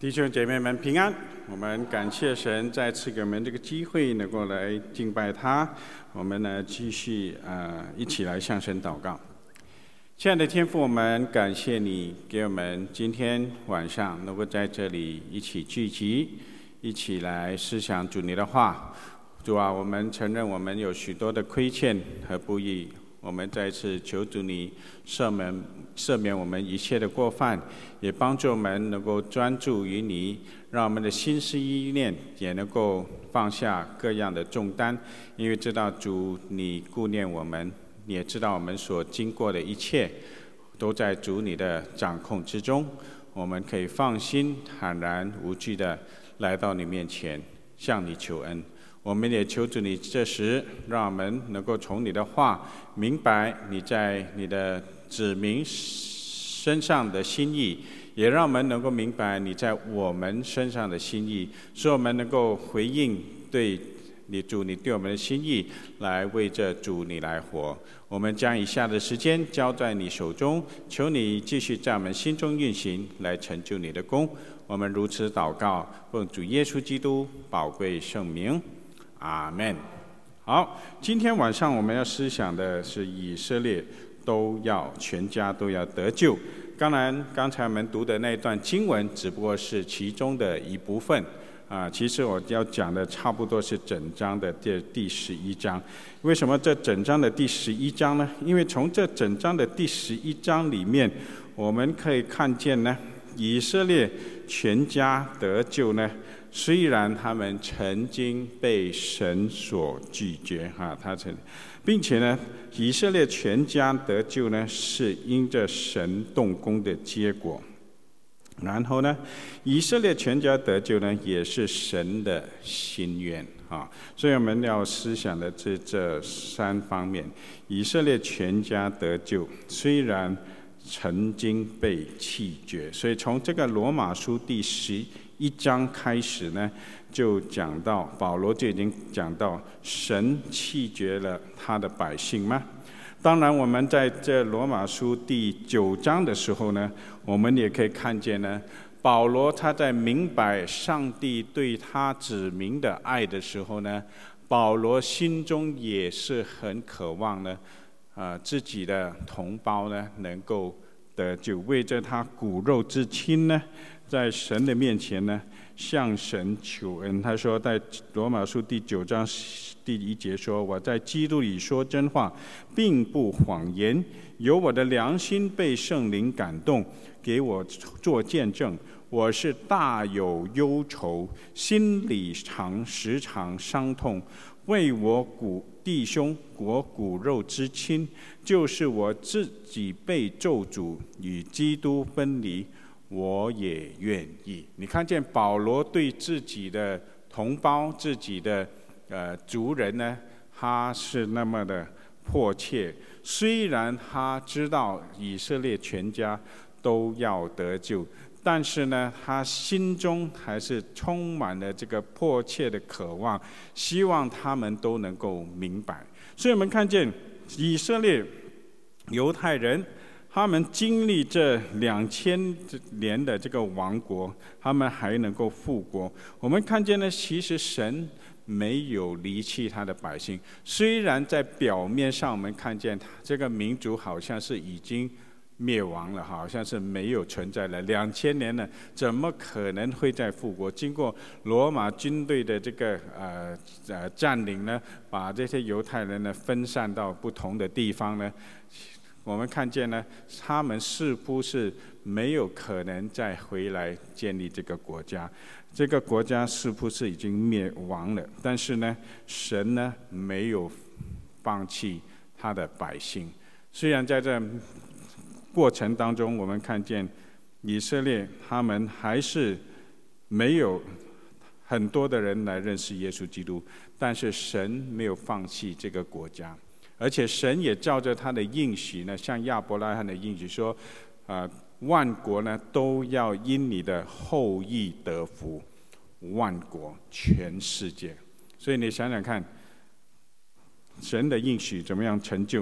弟兄姐妹们平安！我们感谢神再次给我们这个机会，能够来敬拜他。我们呢继续一起来向神祷告。亲爱的天父，我们感谢你给我们今天晚上能够在这里一起聚集，一起来思想主你的话。主啊，我们承认我们有许多的亏欠和不义，我们再次求主你赦免我们一切的过犯，也帮助我们能够专注于你，让我们的心思意念也能够放下各样的重担，因为知道主你顾念我们，你也知道我们所经过的一切都在主你的掌控之中，我们可以放心坦然无惧的来到你面前向你求恩。我们也求主你这时让我们能够从你的话明白你在你的子民身上的心意，也让我们能够明白你在我们身上的心意，使我们能够回应对你主你对我们的心意，来为着主你来活。我们将以下的时间交在你手中，求你继续在我们心中运行，来成就你的功。我们如此祷告，奉主耶稣基督宝贵圣名，阿们。好，今天晚上我们要思想的是以色列全家都要得救。当然，刚才我们读的那段经文只不过是其中的一部分其实我要讲的差不多是整章的第11章。为什么这整章的第11章呢？因为从这整章的第11章里面，我们可以看见呢，以色列全家得救呢，虽然他们曾经被神所拒绝并且呢，以色列全家得救呢，是因着神动工的结果。然后呢，以色列全家得救呢，也是神的心愿所以我们要思想的这三方面：以色列全家得救，虽然曾经被弃绝。所以从这个罗马书第11章开始呢，就讲到保罗就已经讲到神弃绝了他的百姓吗？当然，我们在这罗马书第9章的时候呢，我们也可以看见呢，保罗他在明白上帝对他子民的爱的时候呢，保罗心中也是很渴望呢，自己的同胞呢能够得救，为着他骨肉之亲呢，在神的面前呢，向神求恩。他说，在罗马书第9章第1节说：“我在基督里说真话，并不谎言，有我的良心被圣灵感动，给我做见证。我是大有忧愁，心里时常伤痛，为我弟兄，我骨肉之亲，就是我自己被咒诅，与基督分离，我也愿意。”你看见保罗对自己的同胞、自己的族人呢，他是那么的迫切。虽然他知道以色列全家都要得救，但是呢，他心中还是充满了这个迫切的渴望，希望他们都能够明白。所以我们看见以色列犹太人，他们经历这2000年的这个亡国，他们还能够复国。我们看见呢，其实神没有离弃他的百姓。虽然在表面上我们看见这个民族好像是已经灭亡了，好像是没有存在了，2000年了，怎么可能会再复国？经过罗马军队的这个占领呢，把这些犹太人呢分散到不同的地方呢，我们看见呢，他们似乎是没有可能再回来建立这个国家，这个国家似乎是已经灭亡了。但是呢，神呢没有放弃他的百姓。虽然在这过程当中，我们看见以色列他们还是没有很多的人来认识耶稣基督，但是神没有放弃这个国家。而且神也照着他的应许呢，像亚伯拉罕的应许说，万国呢都要因你的后裔得福，万国全世界。所以你想想看，神的应许怎么样成就？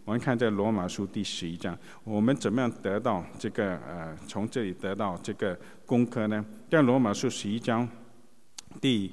我们看在罗马书第11章，我们怎么样得到这个从这里得到这个功课呢？在罗马书11章第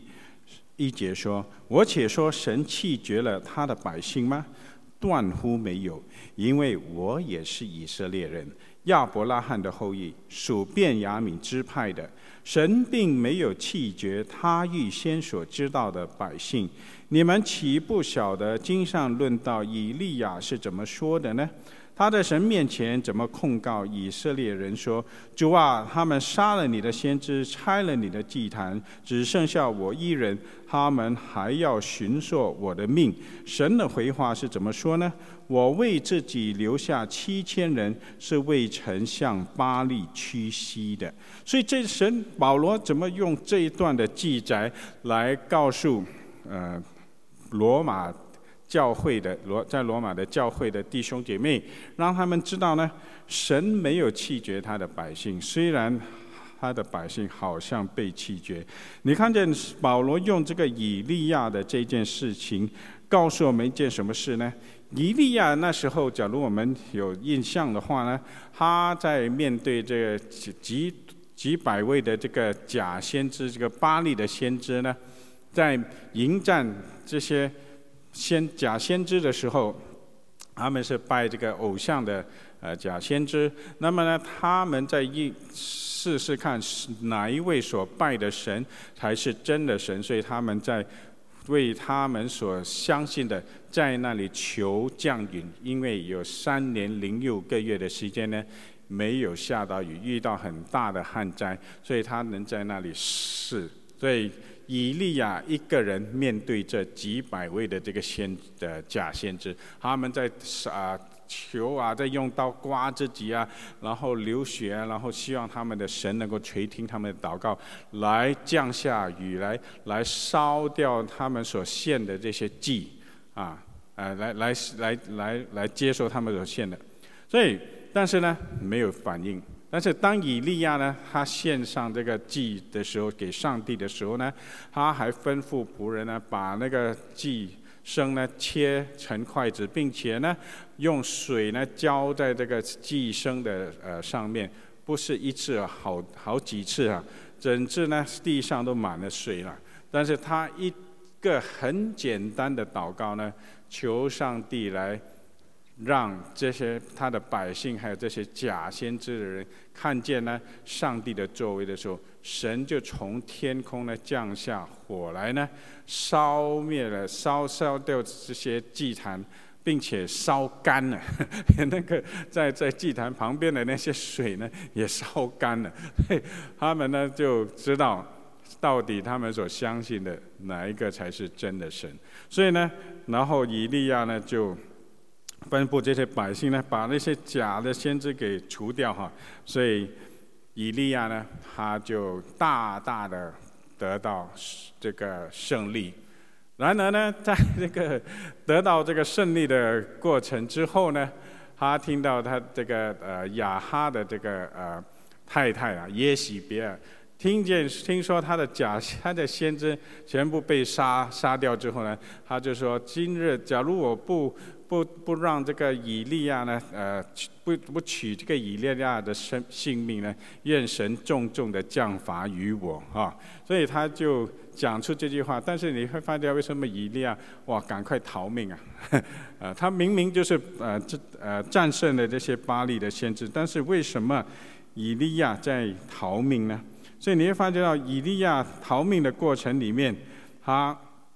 1节说：“我且说神弃绝了他的百姓吗？断乎没有，因为我也是以色列人，亚伯拉罕的后裔，属便雅悯支派的。神并没有弃绝他预先所知道的百姓。你们岂不晓得经上论到以利亚是怎么说的呢？他在神面前怎么控告以色列人说：主啊，他们杀了你的先知，拆了你的祭坛，只剩下我一人，他们还要寻索我的命。神的回话是怎么说呢？我为自己留下7000人，是未曾向巴力屈膝的。所以这神保罗怎么用这一段的记载来告诉罗马教会的在罗马的教会的弟兄姐妹，让他们知道呢，神没有弃绝他的百姓，虽然他的百姓好像被弃绝。你看见保罗用这个以利亚的这件事情，告诉我们一件什么事呢？以利亚那时候，假如我们有印象的话呢，他在面对这个几百位的这个假先知，这个巴力的先知呢，在迎战这些假先知的时候，他们是拜这个偶像的假先知。那么呢，他们在试试看哪一位所拜的神才是真的神，所以他们在为他们所相信的在那里求降雨，因为有3年06个月的时间呢，没有下到雨，遇到很大的旱灾，所以他能在那里试。所以以利亚一个人面对这几百位的这个假先知，他们在求啊，在用刀刮自己啊，然后流血啊，然后希望他们的神能够垂听他们的祷告，来降下雨，来烧掉他们所献的这些祭啊，来接受他们所献的。所以，但是呢，没有反应。但是当以利亚呢，他献上这个祭的时候，给上帝的时候呢，他还吩咐仆人呢，把那个祭牲呢切成筷子，并且呢用水呢浇在这个祭牲的上面，不是一次，好几次啊，整次呢地上都满了水了。但是他一个很简单的祷告呢，求上帝来让这些他的百姓还有这些假先知的人看见呢上帝的作为的时候，神就从天空呢降下火来呢，烧灭了烧掉这些祭坛，并且烧干了那个在祭坛旁边的那些水呢也烧干了。他们呢就知道到底他们所相信的哪一个才是真的神。所以呢，然后以利亚呢就吩咐这些百姓呢，把那些假的先知给除掉哈。所以以利亚呢，他就大大的得到这个胜利。然而呢，在这个得到这个胜利的过程之后呢，他听到他这个亚哈的这个太太啊耶洗别尔，听说他的先知全部被杀掉之后呢，他就说：今日假如我不让这个以利亚呢，不取这个以利亚的性命呢，愿神重重的降罚于我啊！所以他就讲出这句话。但是你会发现，为什么以利亚赶快逃命啊？他明明就是战胜了这些巴力的先知，但是为什么以利亚在逃命呢？所以你会发觉到以利亚逃命的过程里面，他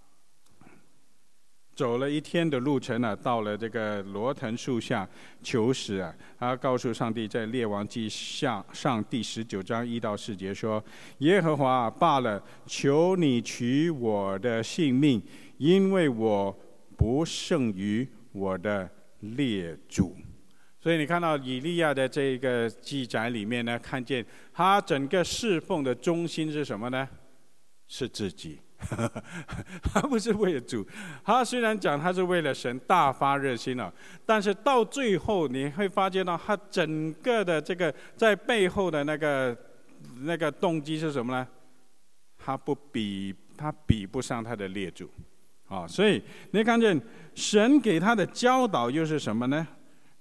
走了1天的路程到了这个罗藤树下求死啊！他告诉上帝，在列王记上第19章1到4节说：耶和华罢了，求你取我的性命，因为我不胜于我的列祖。所以你看到以利亚的这个记载里面呢，看见他整个侍奉的中心是什么呢？是自己。他不是为了主，他虽然讲他是为了神大发热心了，但是到最后你会发现到他整个的这个在背后的那个动机是什么呢？他比不上他的列祖。所以你看见神给他的教导又是什么呢？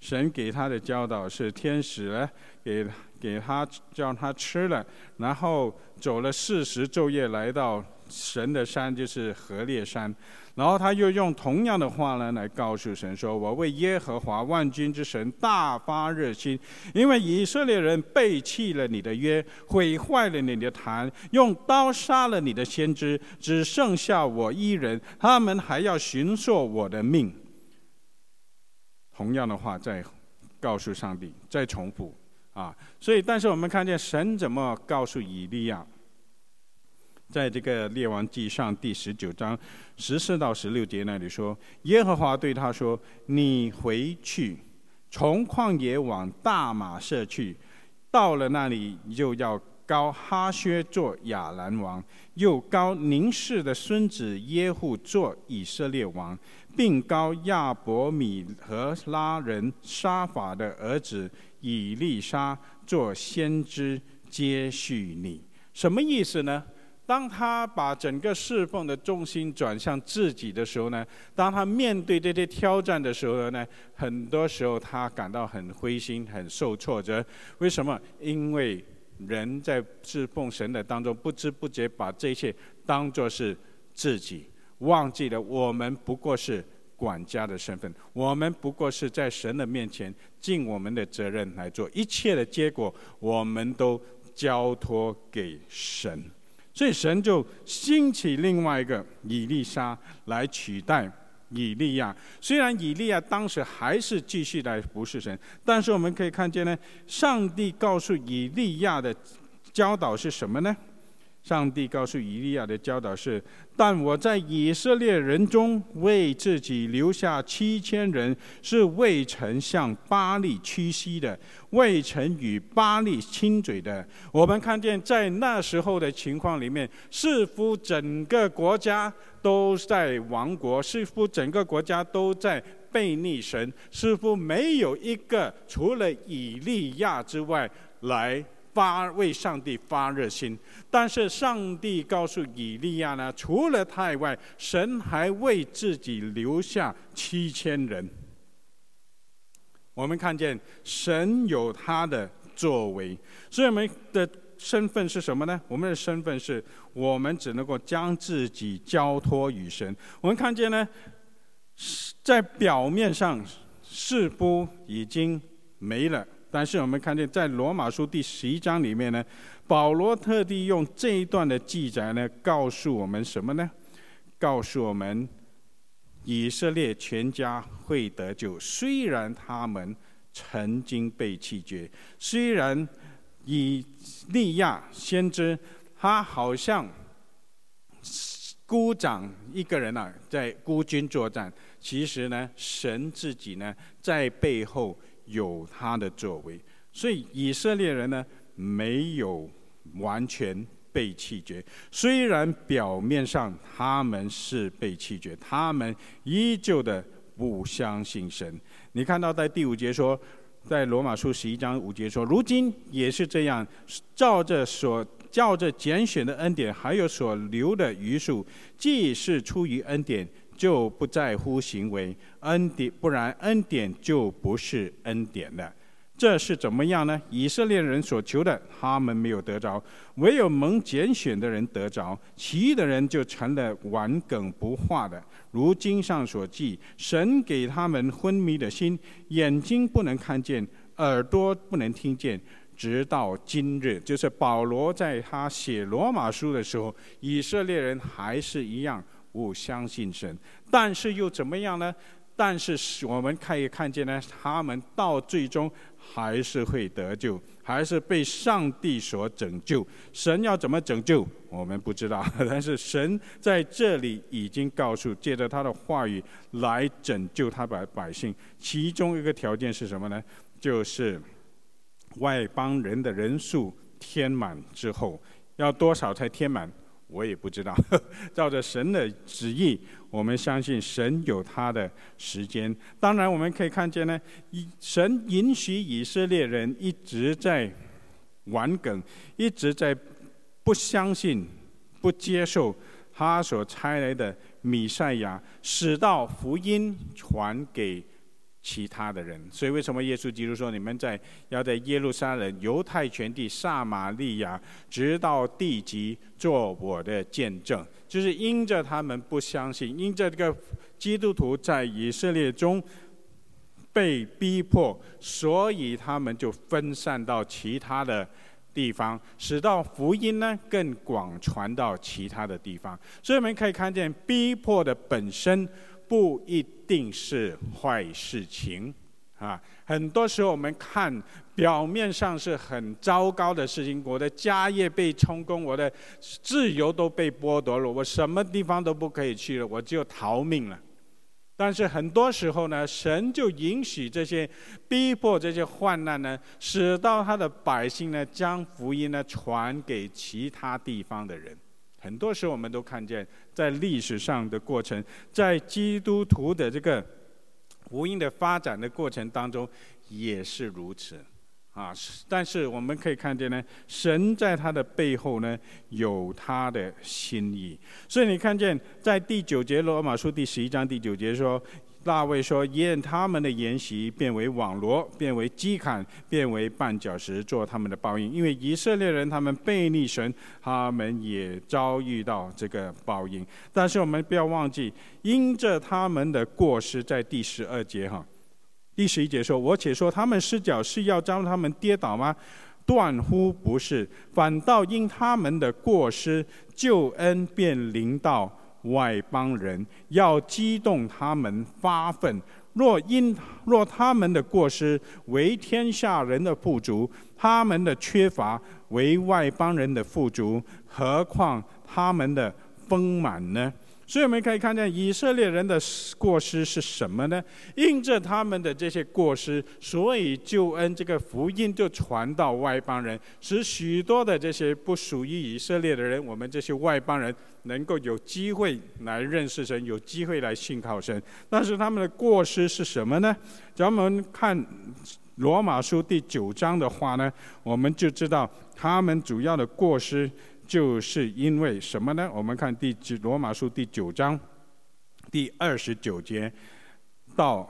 神给他的教导是天使呢给他叫他吃了，然后走了40昼夜来到神的山，就是何烈山。然后他又用同样的话呢来告诉神说：我为耶和华万军之神大发热心，因为以色列人背弃了你的约，毁坏了你的坛，用刀杀了你的先知，只剩下我一人，他们还要寻索我的命。同样的话再告诉上帝，再重复所以但是我们看见神怎么告诉以利亚，在这个列王纪上第19章14到16节那里说，耶和华对他说：你回去，从旷野往大马色去，到了那里你就要膏哈薛做亚兰王，又膏宁氏的孙子耶户做以色列王，并膏亚伯米和拉人沙法的儿子以利沙做先知，接续你。什么意思呢？当他把整个侍奉的重心转向自己的时候呢，当他面对这些挑战的时候呢，很多时候他感到很灰心，很受挫折。为什么？因为人在侍奉神的当中，不知不觉把这些当作是自己，忘记了我们不过是管家的身份，我们不过是在神的面前尽我们的责任来做，一切的结果我们都交托给神。所以神就兴起另外一个以利沙来取代以利亚。虽然以利亚当时还是继续来服侍神，但是我们可以看见呢，上帝告诉以利亚的教导是什么呢？上帝告诉以利亚的教导是：但我在以色列人中为自己留下7000人，是未曾向巴力屈膝的，未曾与巴力亲嘴的。我们看见在那时候的情况里面，似乎整个国家都在亡国，似乎整个国家都在背逆神，似乎没有一个除了以利亚之外来为上帝发热心。但是上帝告诉以利亚呢，除了他以外，神还为自己留下7000人。我们看见神有他的作为，所以我们的身份是什么呢？我们的身份是我们只能够将自己交托于神。我们看见呢，在表面上似乎已经没了，但是我们看见在罗马书第11章里面呢，保罗特地用这一段的记载呢，告诉我们什么呢？告诉我们以色列全家会得救，虽然他们曾经被弃绝，虽然以利亚先知他好像孤掌一个人在孤军作战，其实呢，神自己呢在背后有他的作为。所以以色列人呢没有完全被弃绝，虽然表面上他们是被弃绝，他们依旧的不相信神。你看到在第5节说，在罗马书11章5节说，如今也是这样，照着拣选的恩典，还有所留的余数，既是出于恩典，就不在乎行为，不然恩典就不是恩典了。这是怎么样呢？以色列人所求的，他们没有得着；唯有蒙拣选的人得着，其余的人就成了顽梗不化的。如经上所记，神给他们昏迷的心，眼睛不能看见，耳朵不能听见，直到今日。就是保罗在他写罗马书的时候，以色列人还是一样不相信神，但是又怎么样呢？但是我们可以看见呢，他们到最终还是会得救，还是被上帝所拯救。神要怎么拯救，我们不知道，但是神在这里已经告诉，借着他的话语来拯救他的百姓。其中一个条件是什么呢？就是外邦人的人数填满之后，要多少才填满？我也不知道。照着神的旨意，我们相信神有他的时间。当然我们可以看见呢，神允许以色列人一直在顽梗，一直在不相信、不接受他所差来的弥赛亚，使到福音传给其他的人。所以为什么耶稣基督说你们要在耶路撒冷、犹太全地、撒玛利亚，直到地极做我的见证？就是因着他们不相信，因着这个基督徒在以色列中被逼迫，所以他们就分散到其他的地方，使到福音呢更广传到其他的地方。所以我们可以看见，逼迫的本身不一定是坏事情啊。很多时候我们看表面上是很糟糕的事情，我的家业被充公，我的自由都被剥夺了，我什么地方都不可以去了，我就逃命了。但是很多时候呢，神就允许这些逼迫、这些患难呢，使到他的百姓呢，将福音呢传给其他地方的人。很多时候我们都看见，在历史上的过程，在基督徒的这个福音的发展的过程当中，也是如此啊。但是我们可以看见呢，神在他的背后呢，有他的心意。所以你看见在第9节，罗马书第11章第9节说，大卫说：“愿他们的筵席变为网罗，变为饥坎，变为绊脚石，做他们的报应。因为以色列人他们背逆神，他们也遭遇到这个报应。但是我们不要忘记，因着他们的过失，在第12节第11节说：我且说他们失脚是要将他们跌倒吗？断乎不是，反倒因他们的过失，救恩便临到外邦人，要激动他们发愤。若他们的过失为天下人的富足，他们的缺乏为外邦人的富足，何况他们的丰满呢？所以我们可以看见以色列人的过失是什么呢？因着他们的这些过失，所以救恩这个福音就传到外邦人，使许多的这些不属于以色列的人，我们这些外邦人能够有机会来认识神，有机会来信靠神。但是他们的过失是什么呢？只要我们看罗马书第9章的话呢，我们就知道他们主要的过失就是因为什么呢？我们看罗马书第9章第29节到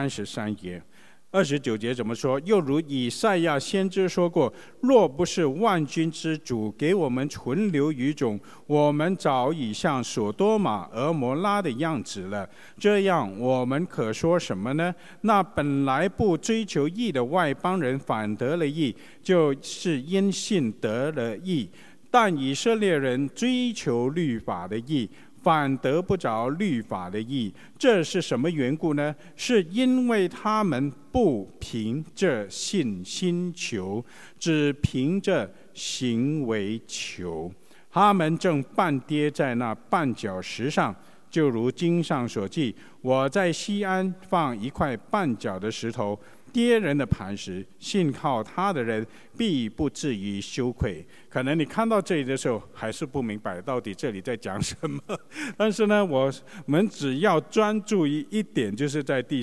33节。29节怎么说？又如以赛亚先知说过：若不是万军之主给我们存留余种，我们早已像所多玛、俄摩拉的样子了。这样我们可说什么呢？那本来不追求义的外邦人反得了义，就是因信得了义。但以色列人追求律法的义，反得不着律法的义。这是什么缘故呢？是因为他们不凭着信心求，只凭着行为求。他们正半跌在那绊脚石上，就如经上所记：我在西安放一块绊脚的石头，跌人的磐石，信靠他的人必不至于羞愧。可能你看到这里的时候还是不明白到底这里在讲什么，但是呢，我们只要专注于一点，就是在第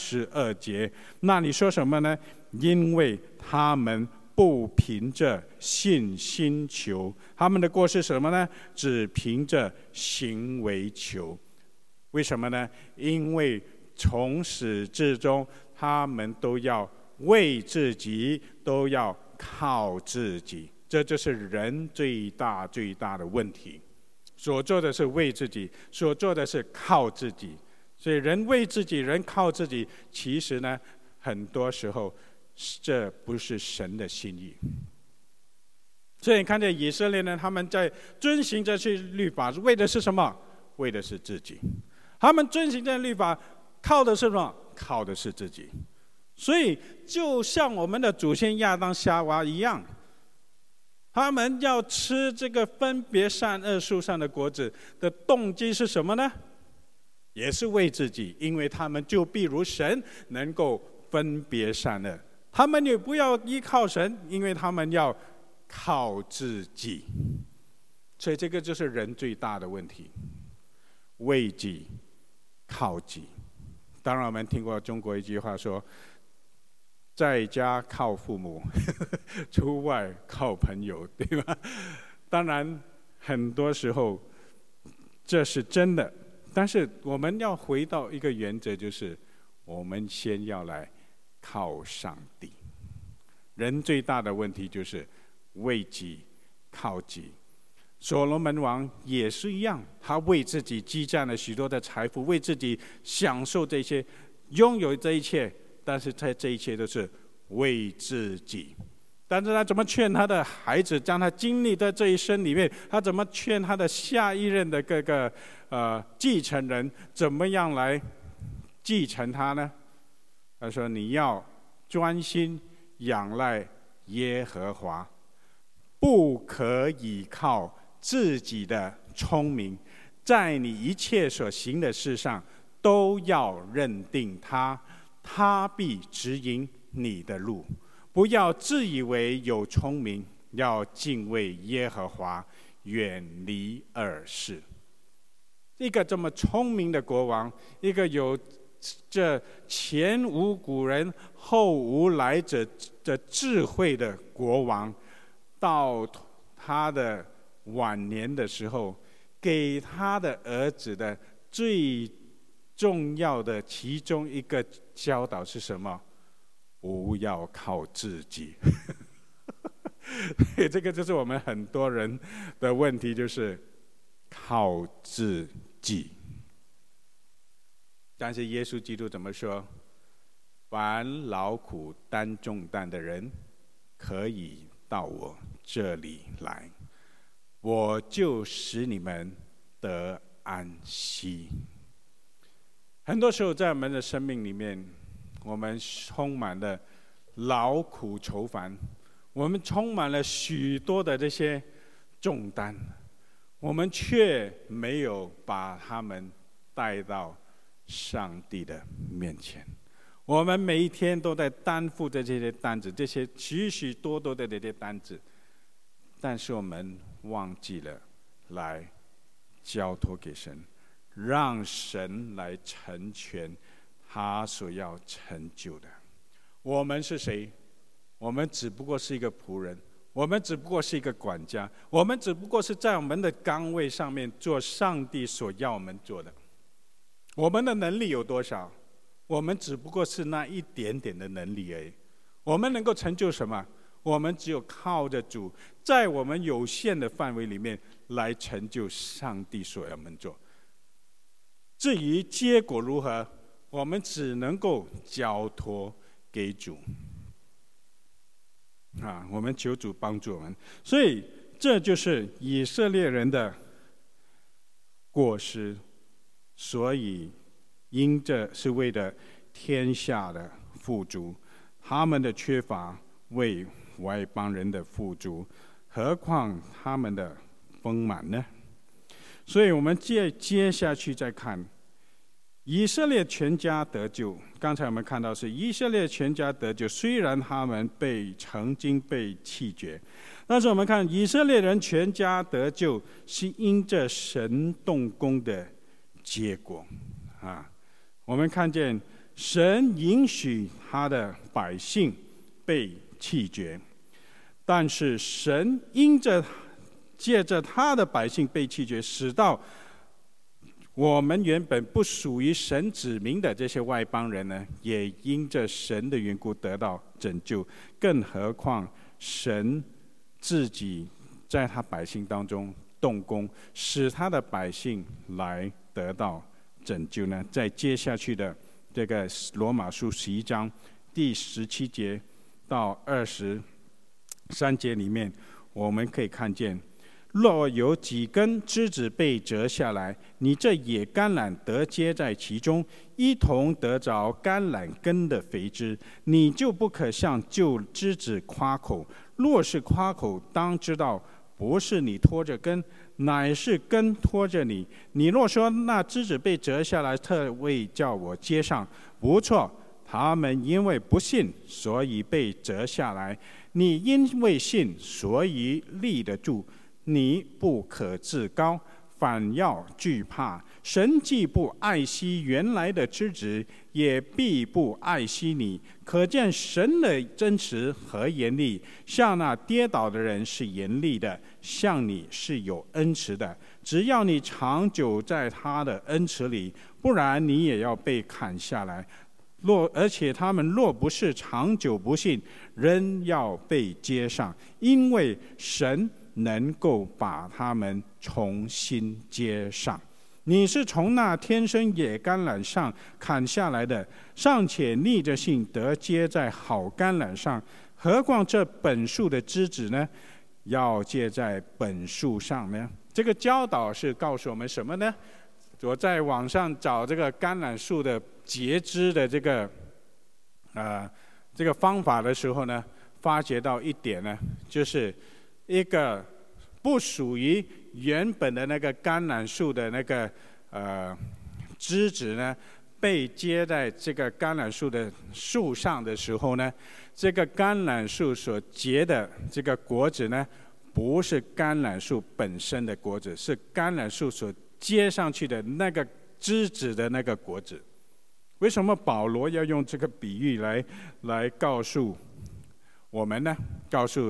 32节，那里说什么呢？因为他们不凭着信心求，他们的过失是什么呢？只凭着行为求。为什么呢？因为从始至终他们都要为自己，都要靠自己。这就是人最大最大的问题，所做的是为自己，所做的是靠自己。所以人为自己，人靠自己，其实呢，很多时候这不是神的心意。所以你看见以色列呢，他们在遵行这些律法，为的是什么？为的是自己。他们遵行这些律法，靠的是什么？靠的是自己。所以就像我们的祖先亚当夏娃一样，他们要吃这个分别善恶树上的果子的动机是什么呢？也是为自己，因为他们就必如神，能够分别善恶。他们也不要依靠神，因为他们要靠自己。所以这个就是人最大的问题，为己靠己。当然我们听过中国一句话说，在家靠父母，出外靠朋友，对吧？当然很多时候这是真的，但是我们要回到一个原则，就是我们先要来靠上帝。人最大的问题就是为己靠己。所罗门王也是一样，他为自己积攒了许多的财富，为自己享受这些，拥有这一切，但是这一切都是为自己。但是他怎么劝他的孩子，将他经历的这一生里面，他怎么劝他的下一任的各个继承人，怎么样来继承他呢？他说：你要专心仰赖耶和华，不可倚靠自己的聪明，在你一切所行的事上都要认定他，他必指引你的路。不要自以为有聪明，要敬畏耶和华，远离恶事。一个这么聪明的国王，一个有这前无古人后无来者的智慧的国王，到他的晚年的时候，给他的儿子的最重要的其中一个教导是什么？不要靠自己。这个就是我们很多人的问题，就是靠自己。但是耶稣基督怎么说？凡劳苦担重担的人，可以到我这里来，我就使你们得安息。很多时候在我们的生命里面，我们充满了劳苦愁烦，我们充满了许多的这些重担，我们却没有把他们带到上帝的面前。我们每一天都在担负着这些担子，这些许许多多的这些担子，但是我们忘记了来交托给神，让神来成全他所要成就的。我们是谁？我们只不过是一个仆人，我们只不过是一个管家，我们只不过是在我们的岗位上面做上帝所要我们做的。我们的能力有多少？我们只不过是那一点点的能力而已。我们能够成就什么？我们只有靠着主，在我们有限的范围里面来成就上帝所要我们做。至于结果如何，我们只能够交托给主。我们求主帮助我们。所以这就是以色列人的过失，所以因这是为了天下的富足，他们的缺乏为外邦人的富足，何况他们的丰满呢？所以我们接下去再看以色列全家得救。刚才我们看到是以色列全家得救，虽然他们曾经被弃绝，但是我们看以色列人全家得救是因着神动工的结果。我们看见神允许他的百姓被弃绝，但是神借着他的百姓被弃绝，使到我们原本不属于神子民的这些外邦人呢，也因着神的缘故得到拯救。更何况神自己在他百姓当中动工，使他的百姓来得到拯救呢？在接下去的这个罗马书11章第17节到23节里面，我们可以看见，若有几根枝子被折下来，你这野橄榄得接在其中，一同得着橄榄根的肥汁，你就不可向旧枝子夸口。若是夸口，当知道不是你拖着根，乃是根拖着你。你若说那枝子被折下来，特为叫我接上，不错，他们因为不信，所以被折下来。你因为信，所以立得住。你不可自高，反要惧怕。神既不爱惜原来的枝子，也必不爱惜你。可见神的真实和严厉，向那跌倒的人是严厉的，向你是有恩慈的。只要你长久在他的恩慈里，不然你也要被砍下来。 而且他们若不是长久不信，仍要被接上，因为神能够把他们重新接上。你是从那天生野橄榄上砍下来的，尚且逆着性得接在好橄榄上，何况这本树的枝子呢？要接在本树上呢？这个教导是告诉我们什么呢？我在网上找这个橄榄树的结枝的这个方法的时候呢，发觉到一点呢，就是一个不属于原本的那个橄榄树的那个枝子呢，被接在这个橄榄树的树上的时候呢，这个橄榄树所结的这个果子呢，不是橄榄树本身的果子，是橄榄树所接上去的那个枝子的那个果子。为什么保罗要用这个比喻来告诉我们呢？告诉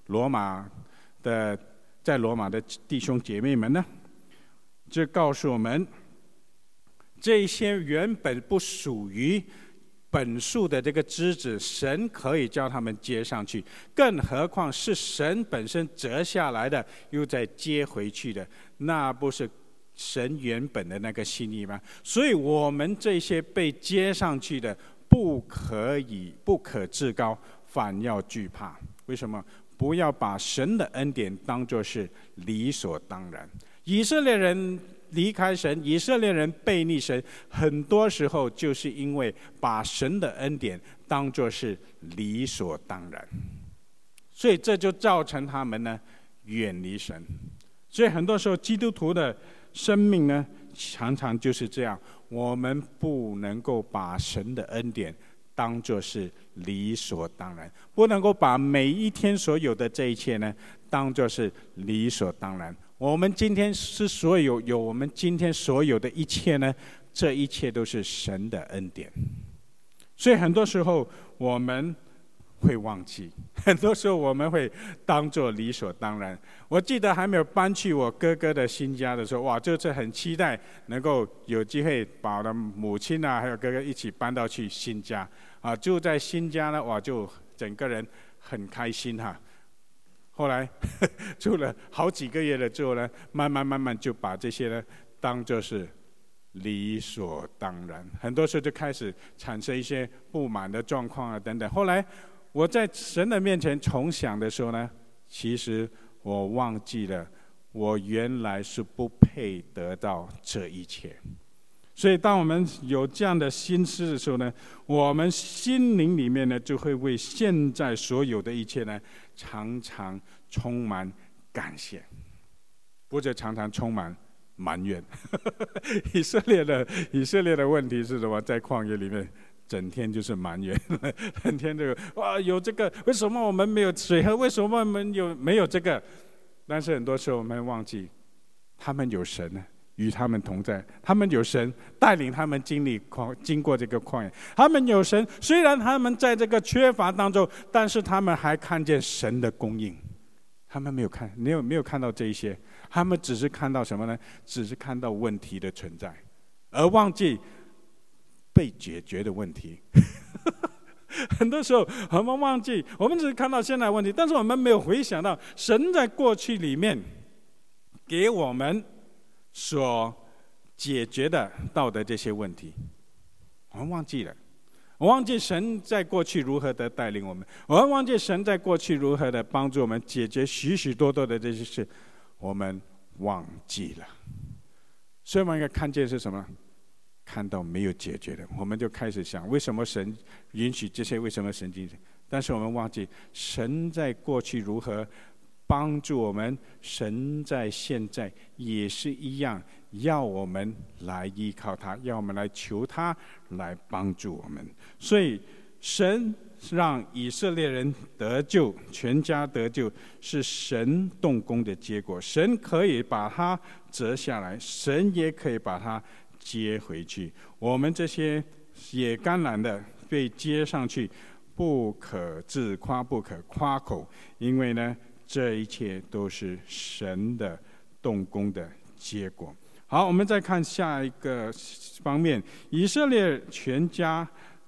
在罗马的弟兄姐妹们呢？这告诉我们，这些原本不属于本树的这个枝子，神可以叫他们接上去，更何况是神本身折下来的，又再接回去的，那不是神原本的那个心意吗？所以我们这些被接上去的，不可自高，反要惧怕。为什么？不要把神的恩典当作是理所当然。以色列人离开神，以色列人背逆神，很多时候就是因为把神的恩典当作是理所当然，所以这就造成他们呢远离神。所以很多时候基督徒的生命呢，常常就是这样，我们不能够把神的恩典当作是理所当然，不能够把每一天所有的这一切呢，当作是理所当然。我们今天有我们今天所有的一切呢，这一切都是神的恩典。所以很多时候我们会忘记，很多时候我们会当作理所当然。我记得还没有搬去我哥哥的新家的时候，哇，这次很期待能够有机会把我的母亲啊，还有哥哥一起搬到去新家啊，住在新家呢，哇，就整个人很开心哈。后来住了好几个月了之后呢，慢慢就把这些呢当作是理所当然，很多时候就开始产生一些不满的状况啊等等。后来我在神的面前重想的时候呢，其实我忘记了我原来是不配得到这一切。所以当我们有这样的心思的时候呢，我们心灵里面呢就会为现在所有的一切呢常常充满感谢，或者常常充满埋怨。以色列的问题是什么？在旷野里面整天就是埋怨，整天就哇有这个，为什么我们没有水喝？为什么我们没有这个？但是很多时候我们忘记，他们有神呢，与他们同在，他们有神带领他们经过这个旷野，他们有神，虽然他们在这个缺乏当中，但是他们还看见神的供应。他们没有看到这一些，他们只是看到什么呢？只是看到问题的存在，而忘记被解决的问题。很多时候我们忘记，我们只是看到现在的问题，但是我们没有回想到神在过去里面给我们所解决的到的这些问题，我们忘记了。我忘记神在过去如何的带领我们，我们忘记神在过去如何的帮助我们解决许许多多的这些事，我们忘记了。所以我们应该看见是什么？看到没有解决的，我们就开始想，为什么神允许这些？为什么神经？但是我们忘记神在过去如何帮助我们，神在现在也是一样，要我们来依靠他，要我们来求他来帮助我们。所以神让以色列人得救，全家得救，是神动工的结果。神可以把它折下来，神也可以把它接回去。我们这些野橄榄的被接上去，不可自夸，不可夸口，因为呢，这一切都是神的动工的结果。好，我们再看下一个方面，以色列全家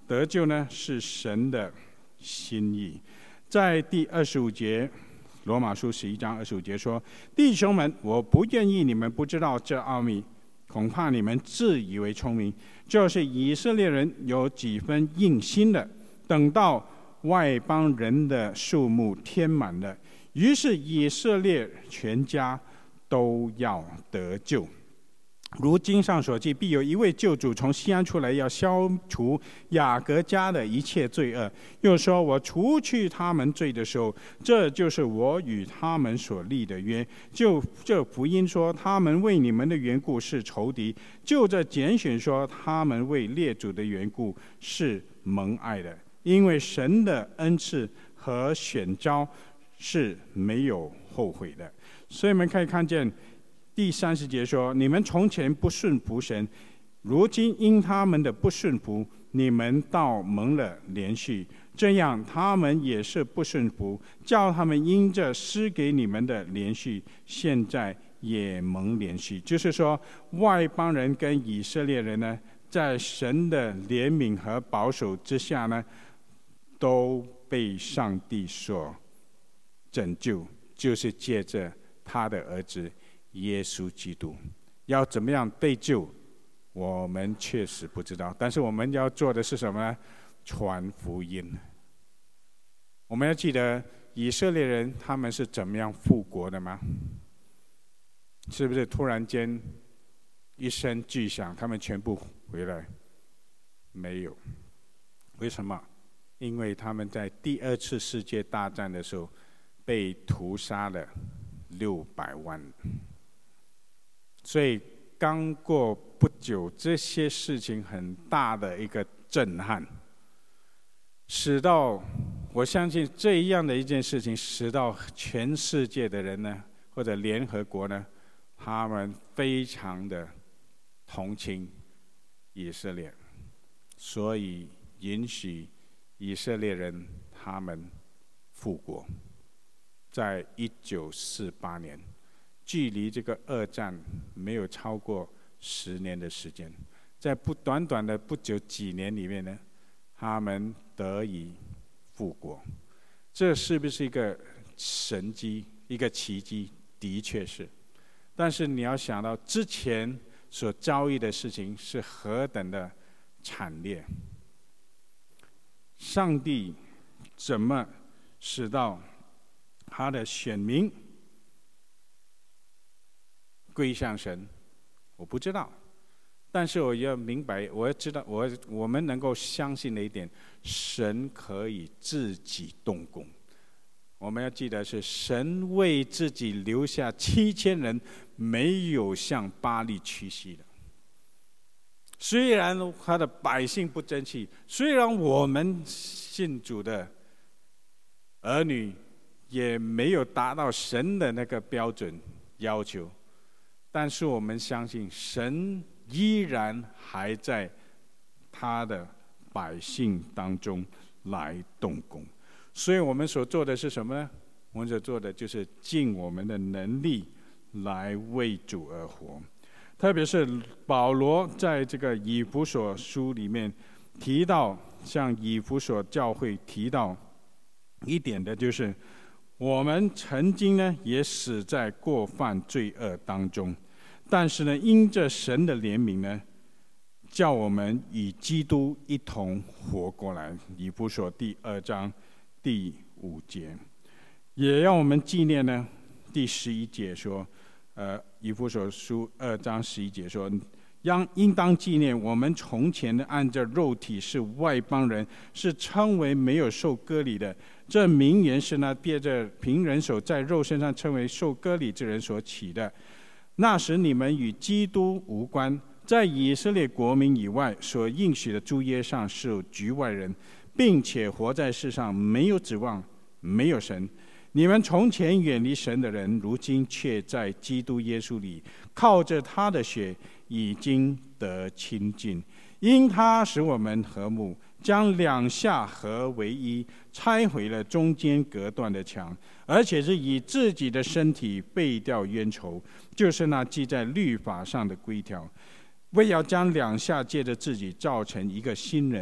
得救呢是神的心意。在第25节，罗马书11章25节说：弟兄们，我不愿意你们不知道这奥秘，恐怕你们自以为聪明，就是以色列人有几分硬心的，等到外邦人的数目填满了，于是以色列全家都要得救。如经上所记，必有一位救主从西安出来，要消除雅各家的一切罪恶。又说，我除去他们罪的时候，这就是我与他们所立的约。就这福音说，他们为你们的缘故是仇敌；就这拣选说，他们为列祖的缘故是蒙爱的。因为神的恩赐和选召是没有后悔的。所以我们可以看见第30节说：你们从前不顺服神，如今因他们的不顺服，你们倒蒙了连续。这样他们也是不顺服，叫他们因着施给你们的连续，现在也蒙连续。就是说，外邦人跟以色列人呢，在神的怜悯和保守之下呢，都被上帝所拯救，就是借着他的儿子耶稣基督。要怎么样被救，我们确实不知道，但是我们要做的是什么呢？传福音。我们要记得以色列人他们是怎么样复国的吗？是不是突然间一声巨响，他们全部回来？没有。为什么？因为他们在第2次世界大战的时候被屠杀了600万。所以刚过不久，这些事情很大的一个震撼，使到我相信这样的一件事情，使到全世界的人呢，或者联合国呢，他们非常的同情以色列，所以允许以色列人他们复国。在1948年，距离这个2战没有超过10年的时间，在短短的不久几年里面呢，他们得以复国。这是不是一个神迹，一个奇迹？的确是。但是你要想到之前所遭遇的事情是何等的惨烈，上帝怎么使到他的选民归向神，我不知道。但是我要明白，我要知道，我们能够相信的一点，神可以自己动工。我们要记得是神为自己留下7000人，没有向巴力屈膝的。虽然他的百姓不争气，虽然我们信主的儿女也没有达到神的那个标准要求，但是我们相信神依然还在他的百姓当中来动工。所以我们所做的是什么呢？我们所做的就是尽我们的能力来为主而活。特别是保罗在这个以弗所书里面提到，向以弗所教会提到一点的，就是我们曾经呢也死在过犯罪恶当中，但是呢因着神的怜悯呢，叫我们与基督一同活过来。以弗所第2章第5节，也让我们纪念呢第11节说，以弗所书2章11节说，应当纪念我们从前的按着肉体是外邦人，是称为没有受割礼的。这名言是那借着凭人手在肉身上称为受割礼之人所起的。那时你们与基督无关，在以色列国民以外所应许的诸约上是局外人，并且活在世上没有指望，没有神。你们从前远离神的人，如今却在基督耶稣里，靠着他的血已经得亲近。因他使我们和睦，将两下合为一，拆毁了中间隔断的墙，而且是以自己的身体背掉冤仇，就是那记在律法上的规条，为要将两下借着自己造成一个新人，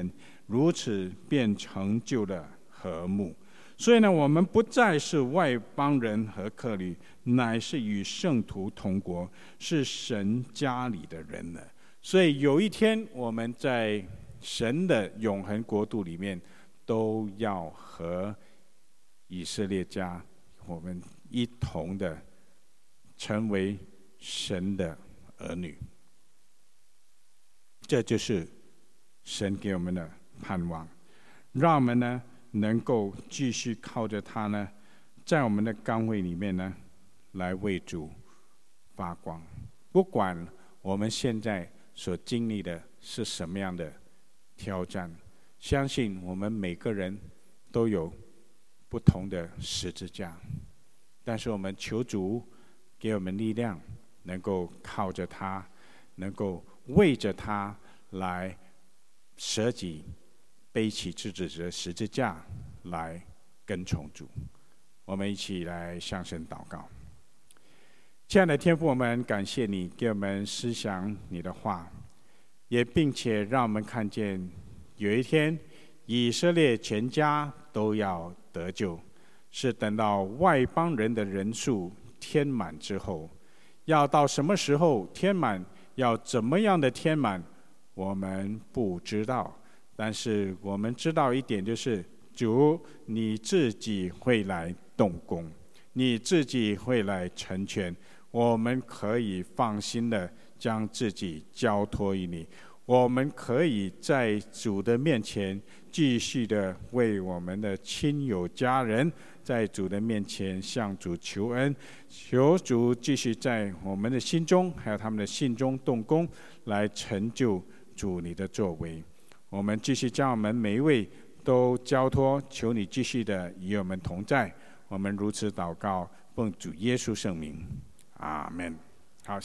如此便成就了和睦。所以呢，我们不再是外邦人和客旅，乃是与圣徒同国，是神家里的人了。所以有一天，我们在神的永恒国度里面，都要和以色列家，我们一同的成为神的儿女。这就是神给我们的盼望，让我们呢能够继续靠着他呢，在我们的岗位里面呢，来为主发光。不管我们现在所经历的是什么样的挑战，相信我们每个人都有不同的十字架，但是我们求主给我们力量，能够靠着他，能够为着他来舍己，背起自己的十字架来跟从主。我们一起来向神祷告。亲爱的天父，我们感谢你给我们思想你的话，也并且让我们看见有一天以色列全家都要得救，是等到外邦人的人数填满之后。要到什么时候填满，要怎么样的填满，我们不知道。但是我们知道一点，就是主你自己会来动工，你自己会来成全，我们可以放心的将自己交托于你。我们可以在主的面前继续的为我们的亲友家人在主的面前向主求恩，求主继续在我们的心中还有他们的心中动工，来成就主你的作为。我们继续将我们每一位都交托，求你继续的与我们同在。我们如此祷告，奉主耶稣圣名，阿们。